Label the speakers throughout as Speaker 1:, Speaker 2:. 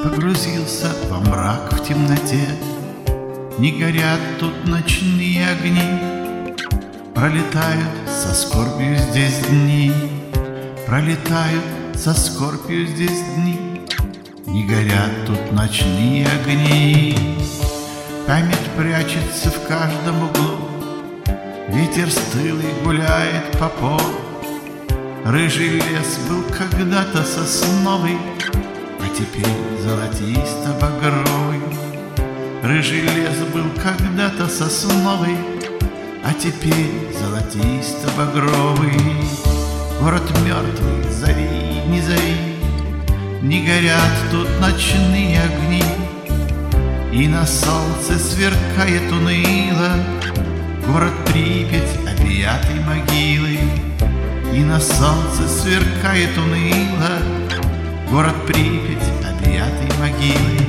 Speaker 1: Погрузился во мрак в темноте. Не горят тут ночные огни. Пролетают со скорбью здесь дни. Пролетают со скорбью здесь дни. Не горят тут ночные огни. Память прячется в каждом углу. Ветер стылый гуляет по полу. Рыжий лес был когда-то сосновый, а теперь золотисто-багровый. Рыжий лес был когда-то сосновый, а теперь золотисто-багровый. Город мертвый, зови, не зови. Не горят тут ночные огни, и на солнце сверкает уныло город Припять, объятый могилой. И на солнце сверкает уныло город Припять, объятый могилой.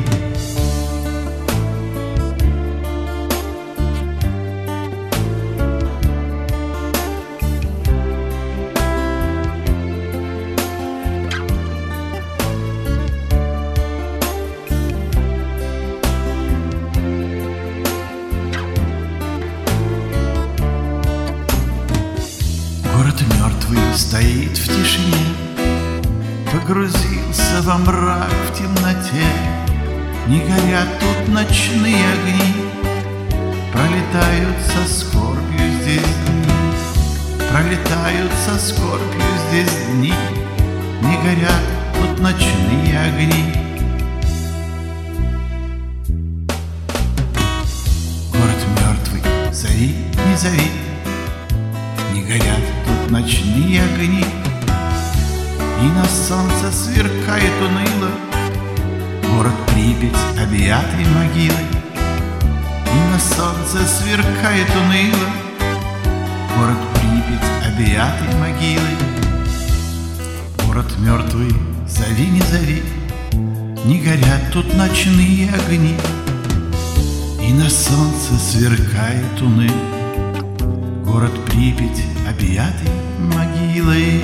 Speaker 1: Город мертвый стоит в тишине, погрузился во мрак в темноте. Не горят тут ночные огни, пролетают со скорбью здесь дни. Пролетают со скорбью здесь дни. Не горят тут ночные огни. Город мертвый, зови, не зови. Не горят тут ночные огни, и на солнце сверкает уныло город Припять, объятый могилой. И на солнце сверкает уныло город Припять, объятый могилой. Город мертвый, зови, не зови. Не горят тут ночные огни, и на солнце сверкает уныло город Припять, объятый могилой.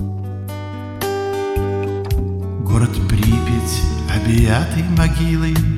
Speaker 1: Город Припять, объятый могилой.